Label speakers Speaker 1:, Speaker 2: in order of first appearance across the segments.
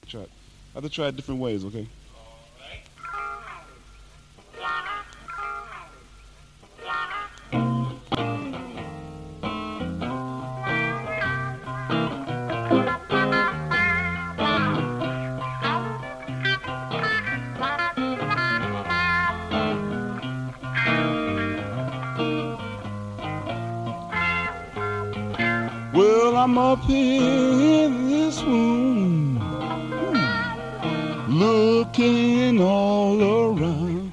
Speaker 1: Try it. I have to try it different ways, okay? Well, I'm up here in this room, looking all around.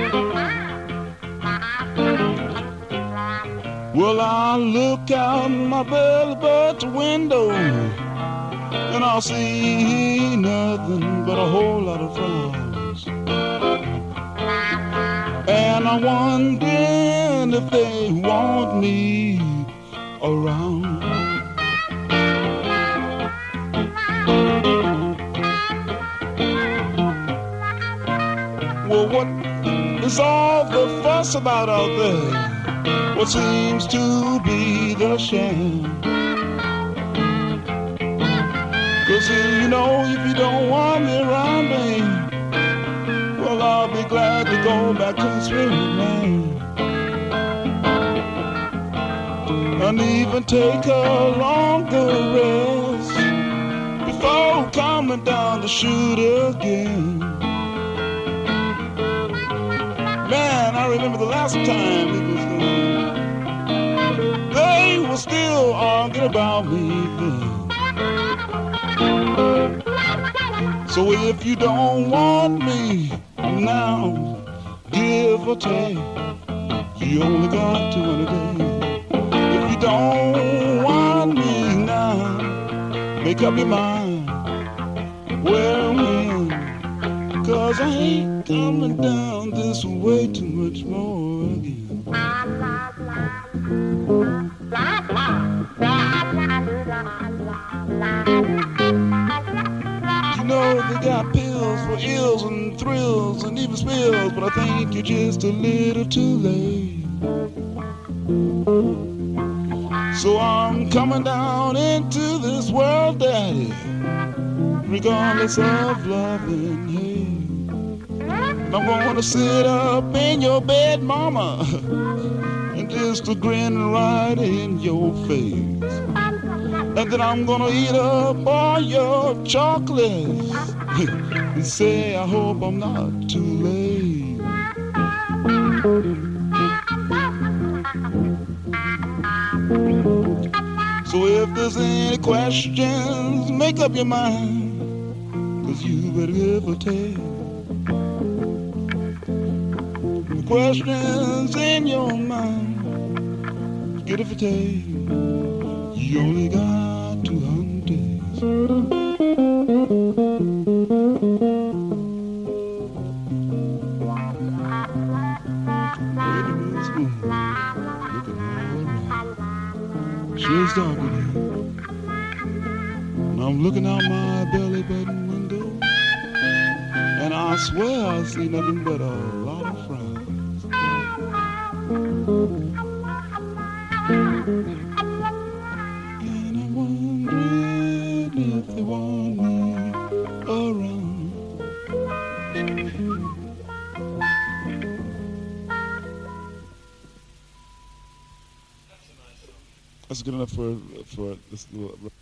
Speaker 1: Well, I look out my belly button window, and I'll see nothing but a whole lot of flowers. And I'm wondering if they want me around. Well, what is all the fuss about out there? What seems to be the shame? 'Cause you know, if you don't want me around me, well, I'll be glad to go back to the spirit land and even take a longer rest before coming down to shoot again. Man, I remember the last time it was gone. They were still arguing about me then. So if you don't want me now, give or take, you only got 200 days. If you don't want me now, make up your mind where and when, 'cause I ain't coming down this way too much more again. You know they got pills for ills and thrills and even spills, but I think you're just a little too late. So I'm coming down into this world, Daddy, regardless of love and hate. I'm gonna sit up in your bed, Mama, and just a grin right in your face. And then I'm gonna eat up all your chocolates and say I hope I'm not too late. So if there's any questions, make up your mind, 'cause you better give or take. The questions in your mind, get it for take. You only got 200 days. Waiting in this room, looking all around. Sure it's dark in here. And I'm looking out my belly button window, and I swear I see nothing but a lot of frowns. And I'm wondering if they want me around. That's good enough for this little